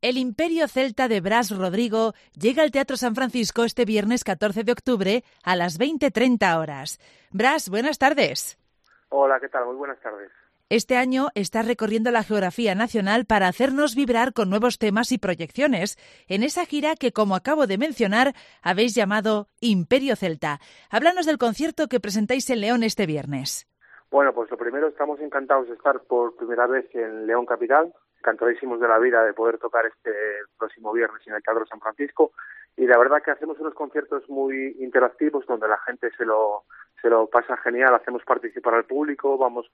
El Imperio Celta de Bras Rodrigo llega al Teatro San Francisco este viernes 14 de octubre a las 20:30 horas. Bras, buenas tardes. Hola, ¿qué tal? Muy buenas tardes. Este año estás recorriendo la geografía nacional para hacernos vibrar con nuevos temas y proyecciones en esa gira que, como acabo de mencionar, habéis llamado Imperio Celta. Háblanos del concierto que presentáis en León este viernes. Bueno, pues lo primero, estamos encantados de estar por primera vez en León Capital, encantadísimos de la vida de poder tocar este próximo viernes en el Teatro San Francisco, y la verdad que hacemos unos conciertos muy interactivos donde la gente se lo pasa genial, hacemos participar al público, vamos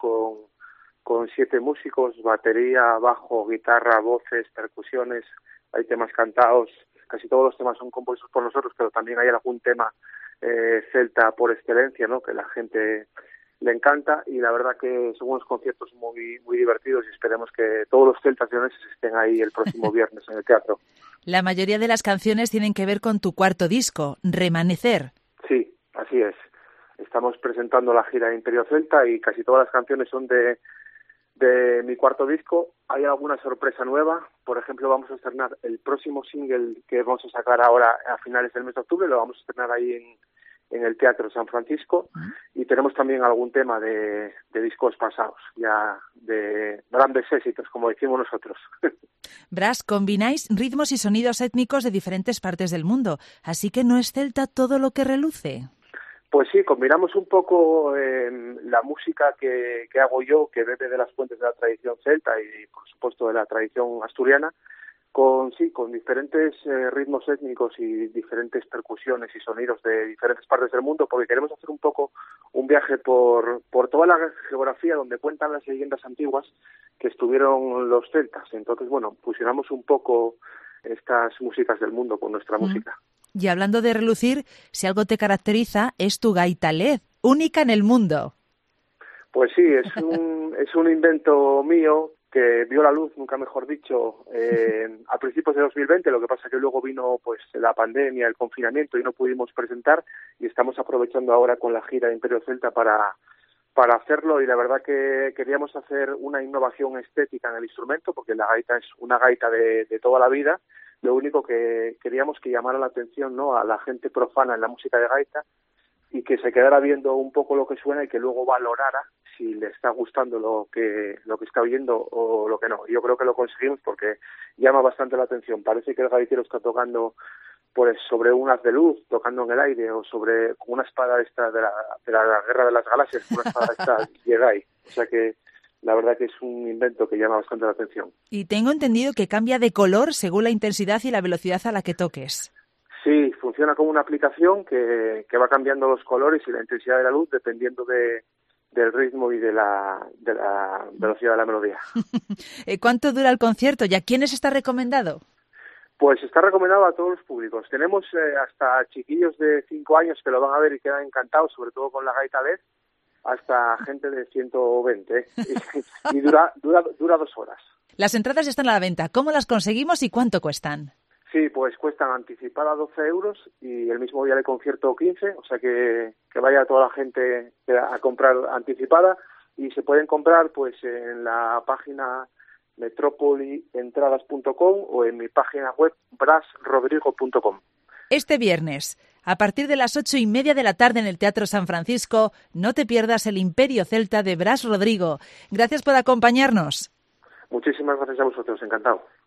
con 7 músicos, batería, bajo, guitarra, voces, percusiones, hay temas cantados, casi todos los temas son compuestos por nosotros, pero también hay algún tema celta por excelencia, ¿no?, que la gente le encanta, y la verdad que son unos conciertos muy divertidos, y esperemos que todos los celtas leoneses estén ahí el próximo viernes en el teatro. La mayoría de las canciones tienen que ver con tu cuarto disco, Remanecer. Sí, así es. Estamos presentando la gira de Imperio Celta y casi todas las canciones son de mi cuarto disco. Hay alguna sorpresa nueva. Por ejemplo, vamos a estrenar el próximo single que vamos a sacar ahora a finales del mes de octubre, lo vamos a estrenar ahí en el Teatro San Francisco, y tenemos también algún tema de discos pasados, ya de grandes éxitos, como decimos nosotros. Bras, combináis ritmos y sonidos étnicos de diferentes partes del mundo, así que ¿no es celta todo lo que reluce? Pues sí, combinamos un poco la música que hago yo, que bebe de las fuentes de la tradición celta y, por supuesto, de la tradición asturiana, con diferentes ritmos étnicos y diferentes percusiones y sonidos de diferentes partes del mundo, porque queremos hacer un poco un viaje por toda la geografía donde cuentan las leyendas antiguas que estuvieron los celtas. Entonces, bueno, fusionamos un poco estas músicas del mundo con nuestra música. Y hablando de relucir, si algo te caracteriza es tu gaita LED, única en el mundo. Pues sí, es un invento mío que vio la luz, nunca mejor dicho, a principios de 2020, lo que pasa que luego vino pues la pandemia, el confinamiento, y no pudimos presentar, y estamos aprovechando ahora con la gira de Imperio Celta para hacerlo, y la verdad que queríamos hacer una innovación estética en el instrumento, porque la gaita es una gaita de toda la vida. Lo único que queríamos que llamara la atención, ¿no?, a la gente profana en la música de gaita, y que se quedara viendo un poco lo que suena y que luego valorara si le está gustando lo que está oyendo o lo que no. Yo creo que lo conseguimos porque llama bastante la atención. Parece que el gaitero está tocando pues sobre un haz de luz, tocando en el aire, o sobre una espada esta de la Guerra de las Galaxias, una espada esta Jedi. O sea que la verdad que es un invento que llama bastante la atención. Y tengo entendido que cambia de color según la intensidad y la velocidad a la que toques. Sí, funciona como una aplicación que va cambiando los colores y la intensidad de la luz dependiendo del ritmo y de la velocidad de la melodía. ¿Cuánto dura el concierto y a quiénes está recomendado? Pues está recomendado a todos los públicos. Tenemos hasta chiquillos de 5 años que lo van a ver y quedan encantados, sobre todo con la gaita LED, hasta gente de 120, y dura 2 horas. Las entradas están a la venta. ¿Cómo las conseguimos y cuánto cuestan? Sí, pues cuestan anticipada 12 euros y el mismo día de concierto 15, o sea que vaya toda la gente a comprar anticipada, y se pueden comprar pues en la página metropolientradas.com o en mi página web brasrodrigo.com. Este viernes, a partir de las 8:30 de la tarde en el Teatro San Francisco, no te pierdas el Imperio Celta de Bras Rodrigo. Gracias por acompañarnos. Muchísimas gracias a vosotros, encantado.